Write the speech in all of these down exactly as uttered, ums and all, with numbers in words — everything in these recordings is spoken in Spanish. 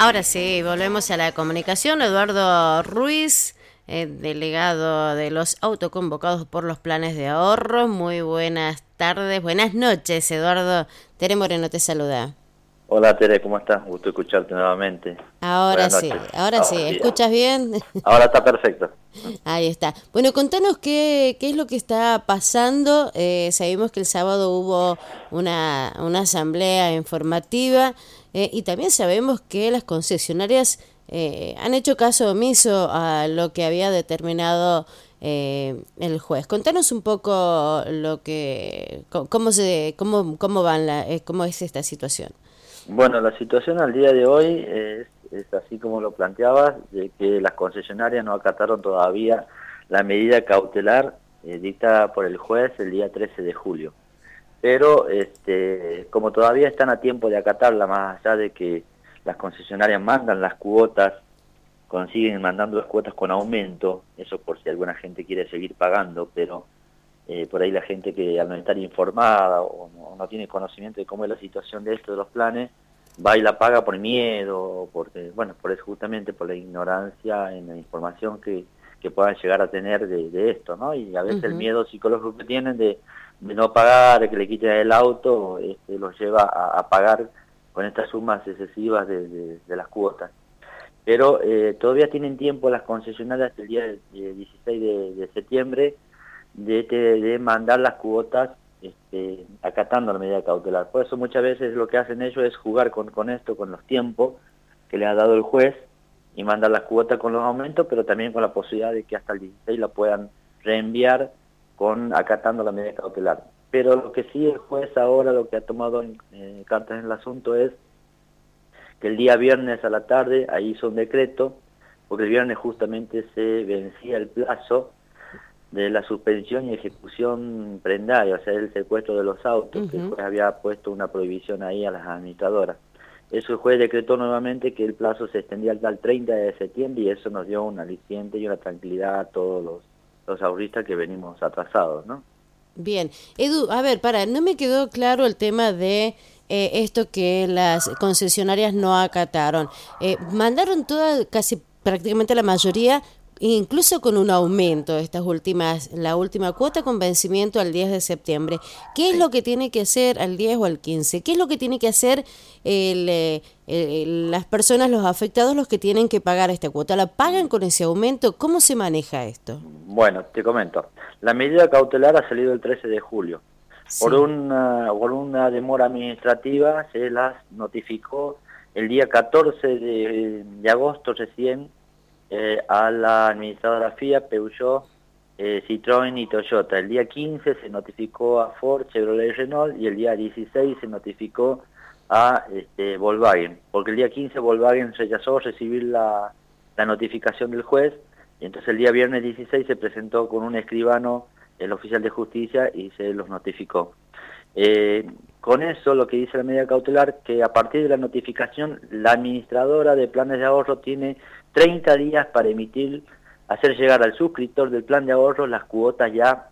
Ahora sí, volvemos a la comunicación. Eduardo Ruiz, eh, delegado de los autoconvocados por los planes de ahorro. Muy buenas tardes, buenas noches, Eduardo. Tere Moreno te saluda. Hola Tere, ¿cómo estás? Gusto escucharte nuevamente. Ahora Buenas sí, noches. ahora sí. Ahora sí. ¿Escuchas bien? Ahora está perfecto. Ahí está. Bueno, contanos qué, qué es lo que está pasando. Eh, sabemos que el sábado hubo una, una asamblea informativa eh, y también sabemos que las concesionarias eh, han hecho caso omiso a lo que había determinado eh, el juez. Contanos un poco lo que, co- cómo se, cómo, cómo van la, eh, cómo es esta situación. Bueno, la situación al día de hoy es, es así como lo planteabas, de que las concesionarias no acataron todavía la medida cautelar eh, dictada por el juez el día trece de julio. Pero este, como todavía están a tiempo de acatarla, más allá de que las concesionarias mandan las cuotas, consiguen mandando las cuotas con aumento, eso por si alguna gente quiere seguir pagando, pero eh, por ahí la gente que al no estar informada o no, o no tiene conocimiento de cómo es la situación de esto de los planes, va y la paga por miedo, porque, bueno, por eso justamente por la ignorancia en la información que, que puedan llegar a tener de, de esto, ¿no? Y a veces el Ujú. miedo psicológico que tienen de, de no pagar, que le quiten el auto, este, los lleva a, a pagar con estas sumas excesivas de, de, de las cuotas. Pero eh, todavía tienen tiempo las concesionarias el día de- de dieciséis de, de septiembre de, de, de mandar las cuotas este, acatando la medida cautelar. Por eso muchas veces lo que hacen ellos es jugar con, con esto, con los tiempos que le ha dado el juez y mandar las cuotas con los aumentos, pero también con la posibilidad de que hasta el dieciséis la puedan reenviar con acatando la medida cautelar. Pero lo que sí el juez ahora lo que ha tomado en, eh, cartas en el asunto es que el día viernes a la tarde ahí hizo un decreto, porque el viernes justamente se vencía el plazo de la suspensión y ejecución prendaria, o sea, el secuestro de los autos, que el Ujú. juez había puesto una prohibición ahí a las administradoras. Eso el juez decretó nuevamente que el plazo se extendía al treinta de septiembre y eso nos dio un aliciente y una tranquilidad a todos los, los ahorristas que venimos atrasados, ¿no? Bien, Edu, a ver, para, no me quedó claro el tema de eh, esto que las concesionarias no acataron. Eh, mandaron toda, casi prácticamente la mayoría, incluso con un aumento, estas últimas, la última cuota con vencimiento al diez de septiembre. ¿Qué es Sí. lo que tiene que hacer al diez o al quince? ¿Qué es lo que tiene que hacer el, eh, el- las personas, los afectados, los que tienen que pagar esta cuota? ¿La pagan con ese aumento? ¿Cómo se maneja esto? Bueno, te comento. La medida cautelar ha salido el trece de julio. Por Sí. una, por una demora administrativa se las notificó el día catorce de, de agosto recién eh, a la administradora FIA, Peugeot, eh, Citroën y Toyota. El día quince se notificó a Ford, Chevrolet y Renault y el día dieciséis se notificó a este, Volkswagen, porque el día quince Volkswagen rechazó recibir la, la notificación del juez y entonces el día viernes dieciséis se presentó con un escribano, el oficial de justicia, y se los notificó. Eh, con eso, lo que dice la medida cautelar, que a partir de la notificación, la administradora de planes de ahorro tiene treinta días para emitir, hacer llegar al suscriptor del plan de ahorro las cuotas ya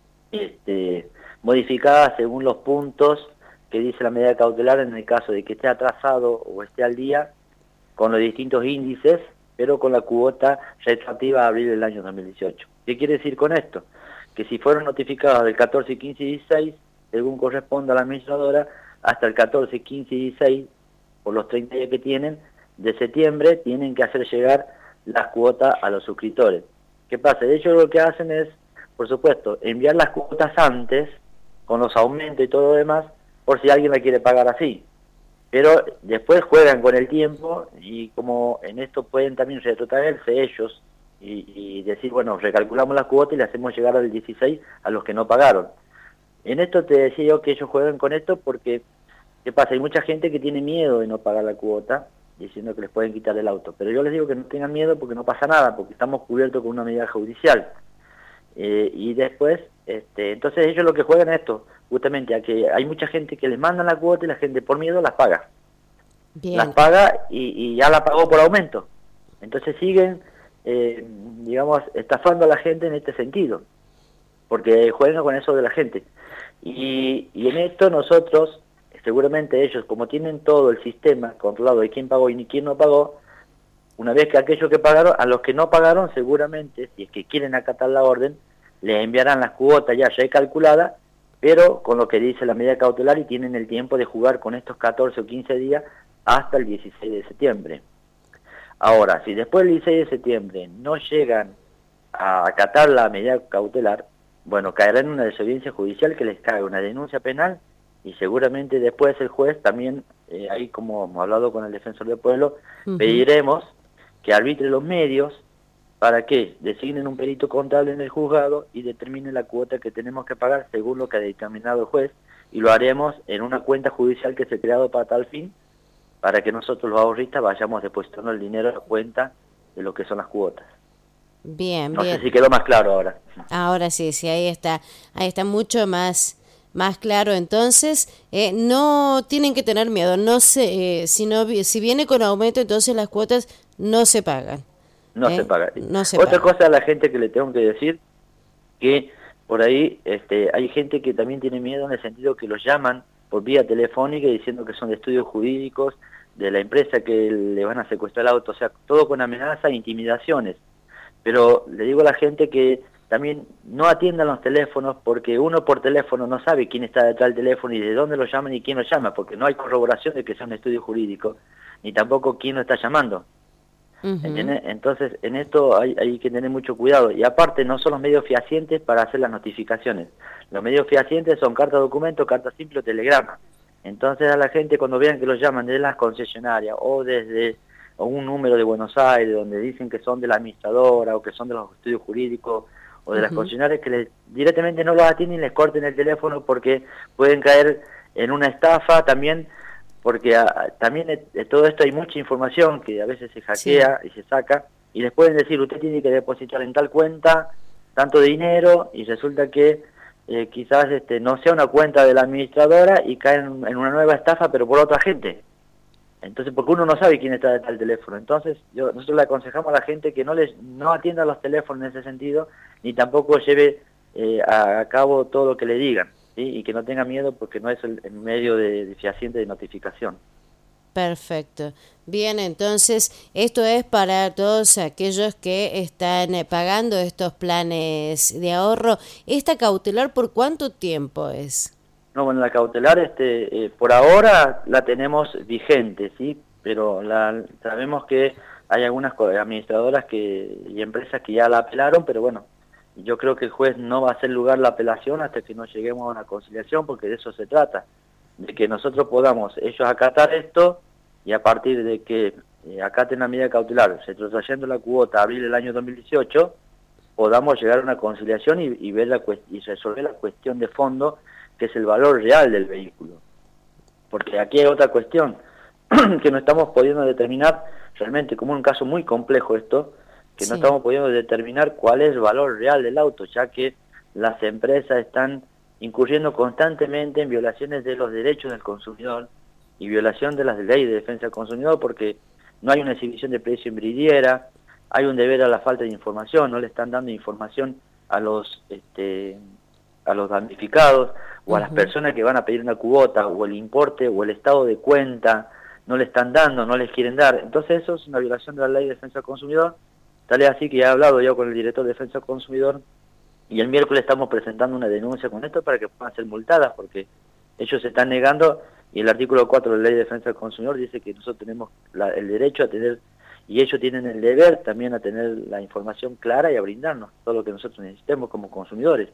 este, modificadas según los puntos que dice la medida cautelar en el caso de que esté atrasado o esté al día con los distintos índices, pero con la cuota retroactiva a abril del año dos mil dieciocho. ¿Qué quiere decir con esto? Que si fueron notificados del catorce, quince y dieciséis, según corresponda a la administradora, hasta el catorce, quince y dieciséis, por los treinta días que tienen, de septiembre, tienen que hacer llegar las cuotas a los suscriptores. ¿Qué pasa? De hecho, lo que hacen es, por supuesto, enviar las cuotas antes, con los aumentos y todo lo demás, por si alguien la quiere pagar así. Pero después juegan con el tiempo y como en esto pueden también retrotraerse ellos y, y decir, bueno, recalculamos la cuota y le hacemos llegar al dieciséis a los que no pagaron. En esto te decía yo que ellos juegan con esto porque, ¿qué pasa? Hay mucha gente que tiene miedo de no pagar la cuota, diciendo que les pueden quitar el auto. Pero yo les digo que no tengan miedo porque no pasa nada, porque estamos cubiertos con una medida judicial. Eh, y después, este, entonces ellos lo que juegan es esto, justamente a que hay mucha gente que les mandan la cuota y la gente por miedo las paga. Las Bien. paga y, y ya la pagó por aumento. Entonces siguen, eh, digamos, estafando a la gente en este sentido, porque juegan con eso de la gente. Y, y en esto nosotros seguramente ellos, como tienen todo el sistema controlado de quién pagó y quién no pagó, una vez que aquellos que pagaron, a los que no pagaron seguramente, si es que quieren acatar la orden, les enviarán las cuotas ya recalculadas, pero con lo que dice la medida cautelar y tienen el tiempo de jugar con estos catorce o quince días hasta el dieciséis de septiembre. Ahora, si después del dieciséis de septiembre no llegan a acatar la medida cautelar, bueno, caerá en una desobediencia judicial que les cae una denuncia penal y seguramente después el juez también, eh, ahí como hemos hablado con el defensor del pueblo, uh-huh. pediremos que arbitre los medios para que designen un perito contable en el juzgado y determine la cuota que tenemos que pagar según lo que ha determinado el juez, y lo haremos en una cuenta judicial que se ha creado para tal fin, para que nosotros los ahorristas vayamos depositando el dinero a la cuenta de lo que son las cuotas. Bien, no bien. sé si quedó más claro ahora. Ahora sí, sí, ahí está, ahí está mucho más más claro. Entonces, eh, no tienen que tener miedo, no se, eh, si, no, si viene con aumento, entonces las cuotas no se pagan. No ¿eh? se paga. No se Otra paga. cosa a la gente que le tengo que decir, que por ahí este, hay gente que también tiene miedo en el sentido que los llaman por vía telefónica diciendo que son de estudios jurídicos de la empresa que le van a secuestrar el auto, o sea, todo con amenazas e intimidaciones. Pero le digo a la gente que también no atiendan los teléfonos, porque uno por teléfono no sabe quién está detrás del teléfono y de dónde lo llaman y quién lo llama, porque no hay corroboración de que sea un estudio jurídico, ni tampoco quién lo está llamando. Uh-huh. ¿Entiendes? Entonces, en esto hay, hay que tener mucho cuidado. Y aparte, no son los medios fehacientes para hacer las notificaciones. Los medios fehacientes son carta documento, carta simple o telegrama. Entonces, a la gente cuando vean que los llaman desde las concesionarias o desde o un número de Buenos Aires, donde dicen que son de la administradora o que son de los estudios jurídicos o de uh-huh. las concesionarias, que les, directamente no los atienden y les corten el teléfono porque pueden caer en una estafa también, porque a, también de todo esto hay mucha información que a veces se hackea sí. y se saca, y les pueden decir, usted tiene que depositar en tal cuenta tanto dinero, y resulta que eh, quizás este, no sea una cuenta de la administradora y caen en una nueva estafa, pero por otra gente. Entonces, porque uno no sabe quién está detrás del teléfono. Entonces, yo, nosotros le aconsejamos a la gente que no les no atienda los teléfonos en ese sentido, ni tampoco lleve eh, a, a cabo todo lo que le digan, ¿sí? Y que no tenga miedo porque no es el, el medio de, de fehaciente de notificación. Perfecto. Bien, entonces, esto es para todos aquellos que están eh, pagando estos planes de ahorro. ¿Esta cautelar por cuánto tiempo es? No, bueno, la cautelar, este, eh, por ahora la tenemos vigente, sí, pero la, sabemos que hay algunas administradoras que y empresas que ya la apelaron, pero bueno, yo creo que el juez no va a hacer lugar la apelación hasta que no lleguemos a una conciliación, porque de eso se trata, de que nosotros podamos ellos acatar esto y a partir de que eh, acaten la medida cautelar, retrocediendo la cuota a abril del año dos mil dieciocho, podamos llegar a una conciliación y, y ver la y resolver la cuestión de fondo, que es el valor real del vehículo. Porque aquí hay otra cuestión, que no estamos pudiendo determinar, realmente como un caso muy complejo esto, que sí. no estamos pudiendo determinar cuál es el valor real del auto, ya que las empresas están incurriendo constantemente en violaciones de los derechos del consumidor y violación de las leyes de defensa del consumidor, porque no hay una exhibición de precio en vidriera, hay un deber a la falta de información, no le están dando información a los este, a los damnificados o a las personas que van a pedir una cuota o el importe o el estado de cuenta, no le están dando, no les quieren dar. Entonces eso es una violación de la ley de defensa del consumidor. Tal es así que he hablado yo con el director de defensa del consumidor y el miércoles estamos presentando una denuncia con esto para que puedan ser multadas, porque ellos se están negando y el artículo cuatro de la ley de defensa del consumidor dice que nosotros tenemos la, el derecho a tener, y ellos tienen el deber también a tener la información clara y a brindarnos todo lo que nosotros necesitemos como consumidores.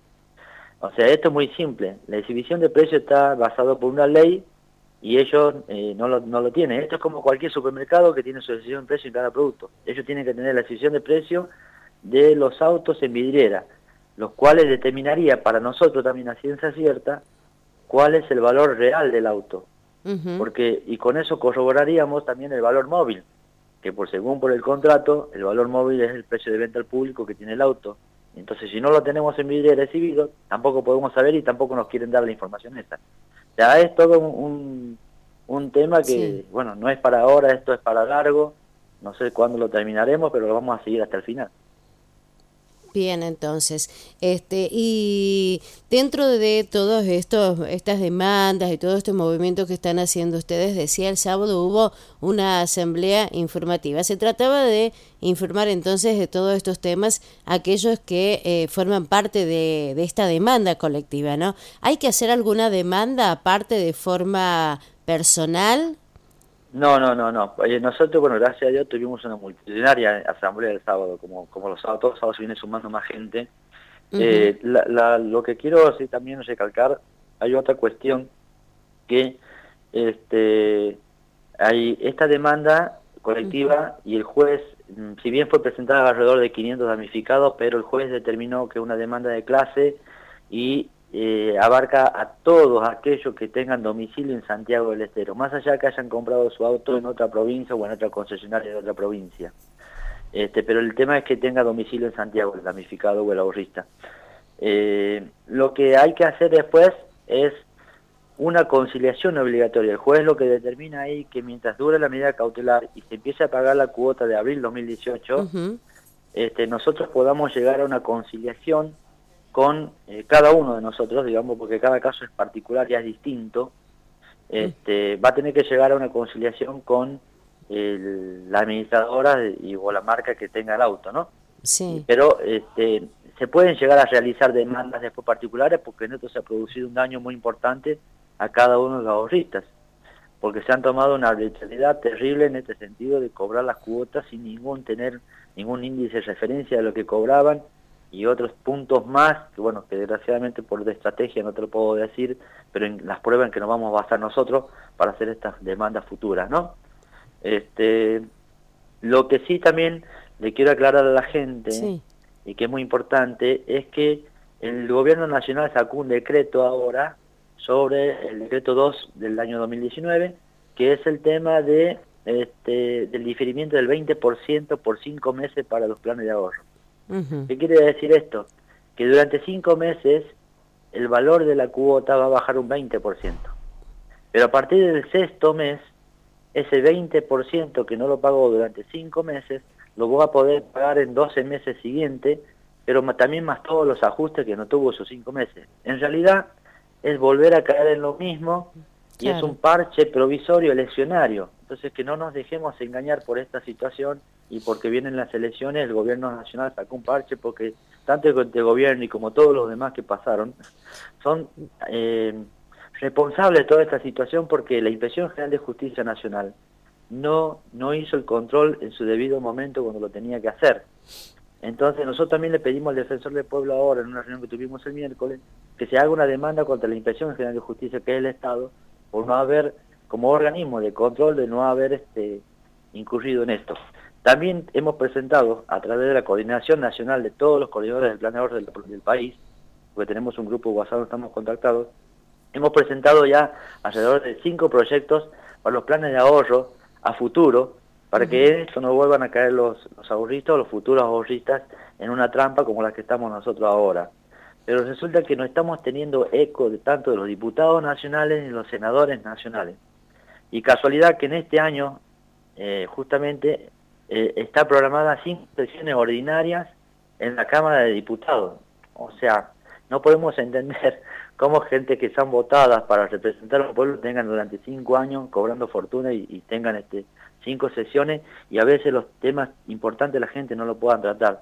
O sea, esto es muy simple. La exhibición de precios está basado por una ley y ellos eh, no, lo, no lo tienen. Esto es como cualquier supermercado que tiene su exhibición de precio en cada producto. Ellos tienen que tener la exhibición de precio de los autos en vidriera, los cuales determinaría para nosotros también a ciencia cierta cuál es el valor real del auto. Uh-huh. Porque y con eso corroboraríamos también el valor móvil, que por según por el contrato, el valor móvil es el precio de venta al público que tiene el auto. Entonces, si no lo tenemos en vidriera exhibido, tampoco podemos saber y tampoco nos quieren dar la información esa. Ya es todo un, un, un tema que, sí. bueno, no es para ahora, esto es para largo, no sé cuándo lo terminaremos, pero lo vamos a seguir hasta el final. Bien, entonces, este, y dentro de todos estos, estas demandas y todos estos movimientos que están haciendo ustedes, decía el sábado hubo una asamblea informativa. Se trataba de informar entonces de todos estos temas a aquellos que eh, forman parte de, de esta demanda colectiva, ¿no? ¿Hay que hacer alguna demanda aparte de forma personal? No, no, no, no. Oye, nosotros, bueno, gracias a Dios tuvimos una multitudinaria asamblea el sábado, como, como los sábados, todos los sábados se viene sumando más gente. Uh-huh. Eh, la, la, lo que quiero sí, también recalcar, hay otra cuestión que este, hay esta demanda colectiva y el juez, mm, si bien fue presentada alrededor de quinientos damnificados, pero el juez determinó que una demanda de clase y eh, abarca a todos aquellos que tengan domicilio en Santiago del Estero, más allá que hayan comprado su auto en otra provincia o en otra concesionaria de otra provincia. Este, pero el tema es que tenga domicilio en Santiago, el damnificado o el ahorrista. Eh, lo que hay que hacer después es una conciliación obligatoria. El juez lo que determina ahí que mientras dure la medida cautelar y se empiece a pagar la cuota de abril dos mil dieciocho, Uh-huh. este, nosotros podamos llegar a una conciliación con eh, cada uno de nosotros, digamos, porque cada caso es particular y es distinto. Este, va a tener que llegar a una conciliación con el, la administradora y, o la marca que tenga el auto, ¿no? Y, Sí. pero este, se pueden llegar a realizar demandas después particulares porque en esto se ha producido un daño muy importante a cada uno de los ahorristas, porque se han tomado una arbitrariedad terrible en este sentido de cobrar las cuotas sin ningún tener ningún índice de referencia de lo que cobraban y otros puntos más, que bueno, que desgraciadamente por de estrategia no te lo puedo decir, pero en las pruebas en que nos vamos a basar nosotros para hacer estas demandas futuras, ¿no? Este, lo que sí también le quiero aclarar a la gente, Sí. y que es muy importante, es que el gobierno nacional sacó un decreto ahora sobre el decreto dos del año dos mil diecinueve, que es el tema de este, del diferimiento del veinte por ciento por cinco meses para los planes de ahorro. Uh-huh. ¿Qué quiere decir esto? Que durante cinco meses el valor de la cuota va a bajar un veinte por ciento, pero a partir del sexto mes, ese veinte por ciento que no lo pagó durante cinco meses, lo voy a poder pagar en doce meses siguientes, pero también más todos los ajustes que no tuvo esos cinco meses. En realidad es volver a caer en lo mismo y es un Claro. parche provisorio eleccionario. Entonces que no nos dejemos engañar por esta situación y porque vienen las elecciones, el gobierno nacional sacó un parche porque tanto el gobierno y como todos los demás que pasaron son eh, responsables de toda esta situación porque la Inspección General de Justicia Nacional no, no hizo el control en su debido momento cuando lo tenía que hacer. Entonces nosotros también le pedimos al Defensor del Pueblo ahora, en una reunión que tuvimos el miércoles, que se haga una demanda contra la Inspección General de Justicia, que es el Estado, por no haber, como organismo de control, de no haber este, incurrido en esto. También hemos presentado, a través de la Coordinación Nacional de todos los coordinadores del Plan de Ahorro del, del país, porque tenemos un grupo WhatsApp, estamos contactados, hemos presentado ya alrededor de cinco proyectos para los planes de ahorro a futuro, para que en esto no vuelvan a caer los, los ahorristas o los futuros ahorristas en una trampa como la que estamos nosotros ahora. Pero resulta que no estamos teniendo eco de tanto de los diputados nacionales ni los senadores nacionales. Y casualidad que en este año, eh, justamente, eh, está programada cinco sesiones ordinarias en la Cámara de Diputados. O sea, no podemos entender cómo gente que son votadas para representar al pueblo tengan durante cinco años cobrando fortuna y, y tengan este cinco sesiones y a veces los temas importantes la gente no lo puedan tratar.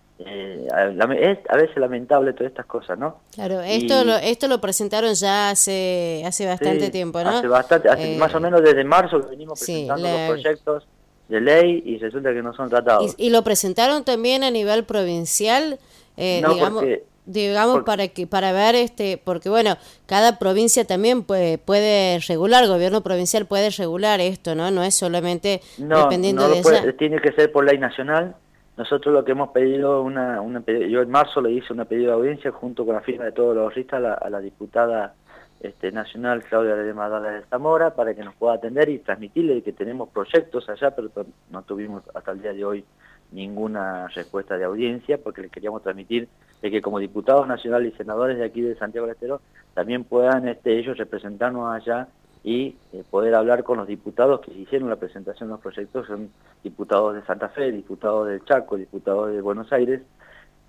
Eh, es a veces lamentable todas estas cosas, ¿no? Claro, esto lo, Y esto lo presentaron ya hace hace bastante sí, tiempo, ¿no? hace bastante, hace más o Eh, menos desde marzo que venimos sí, presentando los la, proyectos de ley y resulta que no son y, tratados. y lo presentaron también a nivel provincial, eh, No, digamos, porque, digamos porque para que para ver este, porque bueno, cada provincia también puede puede regular, el gobierno provincial puede regular esto, ¿no? No es solamente no, dependiendo no de lo puede, ella. tiene que ser por ley nacional. Nosotros lo que hemos pedido, una, una, yo en marzo le hice una pedido de audiencia junto con la firma de todos los ahorristas a la, a la diputada este, nacional Claudia de Madala de Zamora para que nos pueda atender y transmitirle que tenemos proyectos allá, pero no tuvimos hasta el día de hoy ninguna respuesta de audiencia porque le queríamos transmitir de que como diputados nacionales y senadores de aquí de Santiago del Estero también puedan este, ellos representarnos allá y eh, poder hablar con los diputados que hicieron la presentación de los proyectos, son diputados de Santa Fe, diputados del Chaco, diputados de Buenos Aires,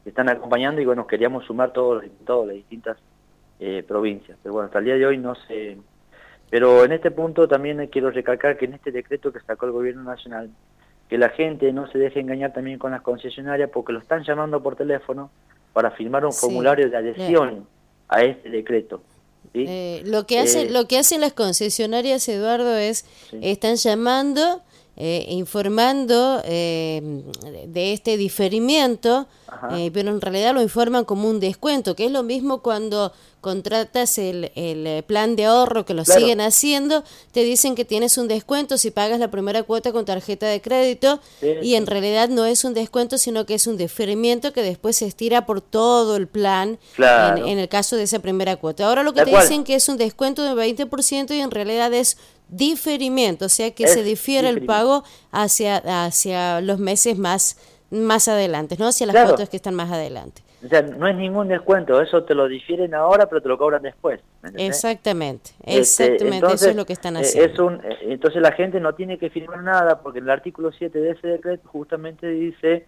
que están acompañando y bueno, queríamos sumar todos los diputados de las distintas eh, provincias. Pero bueno, hasta el día de hoy no se... Pero en este punto también quiero recalcar que en este decreto que sacó el Gobierno Nacional, que la gente no se deje engañar también con las concesionarias porque lo están llamando por teléfono para firmar un Sí, formulario de adhesión le- a este decreto. ¿Sí? Eh, lo que hacen, Eh, lo que hacen las concesionarias, Eduardo, es sí, están llamando, eh, informando eh, de este diferimiento, ajá, eh, pero en realidad lo informan como un descuento, que es lo mismo cuando contratas el, el eh, plan de ahorro, que lo claro, siguen haciendo, te dicen que tienes un descuento si pagas la primera cuota con tarjeta de crédito, sí, y en sí, realidad no es un descuento, sino que es un diferimiento que después se estira por todo el plan en, claro, en el caso de esa primera cuota. Ahora lo que tal te cual, dicen que es un descuento del veinte por ciento y en realidad es diferimiento, o sea que es se difiere el diferimiento. pago hacia, hacia los meses más, más adelante, ¿no? Hacia las cuotas Claro, que están más adelante. o sea, no es ningún descuento, eso te lo difieren ahora, pero te lo cobran después, ¿me entendés? Exactamente, Este, exactamente, eso es entonces, lo que están eh, es haciendo. un, eh, entonces la gente no tiene que firmar nada, porque el artículo siete de ese decreto justamente dice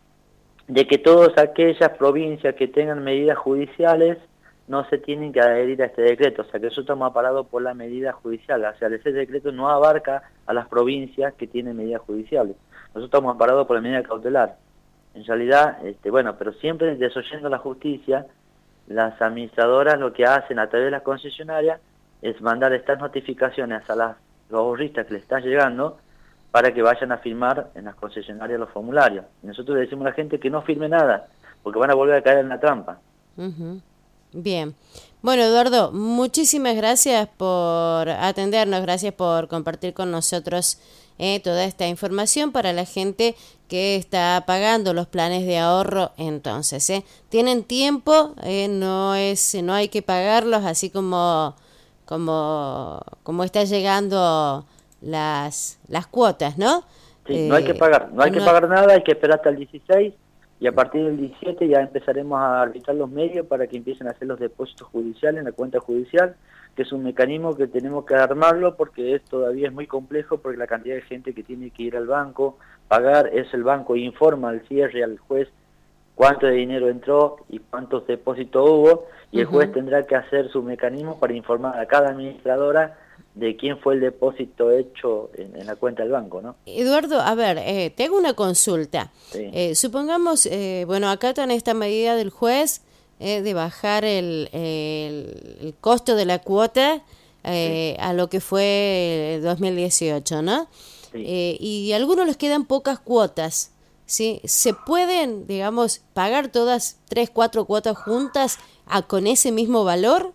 de que todas aquellas provincias que tengan medidas judiciales no se tienen que adherir a este decreto, o sea que eso está parado por la medida judicial, o sea, ese decreto no abarca a las provincias que tienen medidas judiciales, nosotros estamos parados por la medida cautelar. En realidad, este, bueno, pero siempre desoyendo la justicia, las administradoras lo que hacen a través de las concesionarias es mandar estas notificaciones a las, los ahorristas que les están llegando para que vayan a firmar en las concesionarias los formularios. Y nosotros le decimos a la gente que no firme nada, porque van a volver a caer en la trampa. Ujú. Bien. Bueno, Eduardo, muchísimas gracias por atendernos, gracias por compartir con nosotros eh, toda esta información para la gente que está pagando los planes de ahorro. Entonces, ¿eh? Tienen tiempo, eh, no es, no hay que pagarlos así como, como, como está llegando las, las cuotas, ¿no? Sí, no hay que Eh, pagar, no hay que no, pagar nada, hay que esperar hasta el dieciséis y a partir del diecisiete ya empezaremos a arbitrar los medios para que empiecen a hacer los depósitos judiciales en la cuenta judicial, que es un mecanismo que tenemos que armarlo porque es todavía es muy complejo porque la cantidad de gente que tiene que ir al banco, pagar, es el banco informa al cierre al juez cuánto de dinero entró y cuántos depósitos hubo, y el juez ujú. tendrá que hacer su mecanismo para informar a cada administradora de quién fue el depósito hecho en, en la cuenta del banco, ¿no? Eduardo, a ver, eh, tengo una consulta. Sí, Eh, supongamos, eh, bueno, acá está en esta medida del juez eh, de bajar el, el, el costo de la cuota sí, eh, a lo que fue el dos mil dieciocho, ¿no? sí. Eh, y a algunos les quedan pocas cuotas, ¿sí? ¿Se pueden, digamos, pagar todas tres, cuatro cuotas juntas a, con ese mismo valor?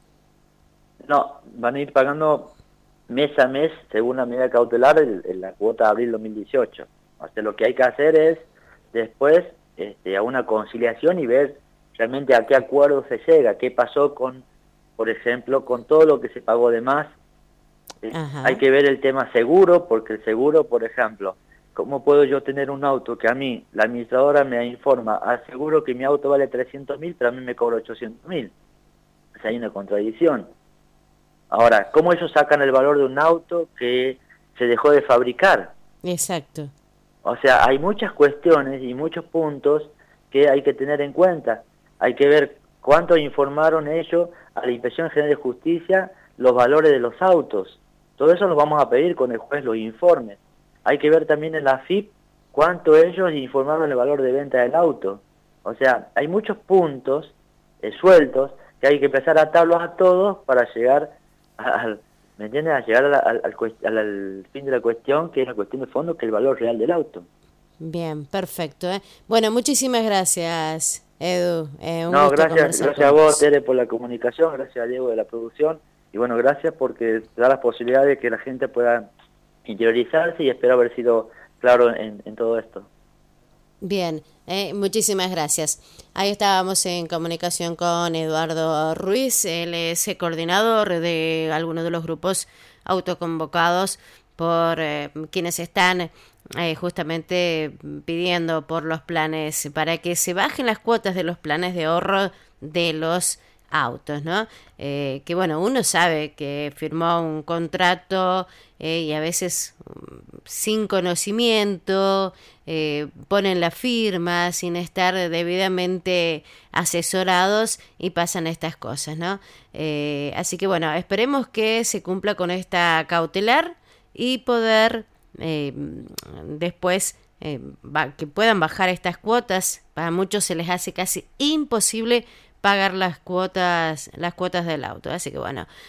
No, van a ir pagando mes a mes, según la medida cautelar, el, el- la cuota de abril dos mil dieciocho. O sea, lo que hay que hacer es después este, a una conciliación y ver realmente a qué acuerdo se llega, qué pasó con, por ejemplo, con todo lo que se pagó de más. ¿Sí? Hay Ajá, que ver el tema seguro, porque el seguro, por ejemplo, ¿cómo puedo yo tener un auto que a mí, la administradora me informa, aseguro que mi auto vale trescientos mil, pero a mí me cobra ochocientos mil? O sea, hay una contradicción. Ahora, ¿cómo ellos sacan el valor de un auto que se dejó de fabricar? exacto. O sea, hay muchas cuestiones y muchos puntos que hay que tener en cuenta. Hay que ver cuánto informaron ellos a la Inspección General de Justicia los valores de los autos. Todo eso lo vamos a pedir con el juez, los informes. Hay que ver también en la F I P cuánto ellos informaron el valor de venta del auto. O sea, hay muchos puntos eh, sueltos que hay que empezar a atarlos a todos para llegar al, ¿me entiendes? A llegar al, al, al, cuest- al- al fin de la cuestión, que es la cuestión de fondo, que es el valor real del auto. Bien, perfecto. ¿Eh? Bueno, muchísimas gracias, Edu. Eh, un No, gusto gracias, conversar gracias con a vos, vos. Tere, por la comunicación, gracias a Diego de la producción, y bueno, gracias porque da la posibilidad de que la gente pueda interiorizarse y espero haber sido claro en, en todo esto. Bien, eh, muchísimas gracias. Ahí estábamos en comunicación con Eduardo Ruiz, él es el coordinador de algunos de los grupos autoconvocados por eh, quienes están eh, justamente pidiendo por los planes, para que se bajen las cuotas de los planes de ahorro de los autos, ¿no? Eh, que bueno, uno sabe que firmó un contrato eh, y a veces sin conocimiento, eh, ponen la firma sin estar debidamente asesorados y pasan estas cosas, ¿no? Eh, así que bueno, esperemos que se cumpla con esta cautelar y poder eh, después eh, va, que puedan bajar estas cuotas. Para muchos se les hace casi imposible pagar las cuotas las cuotas del auto, así que bueno,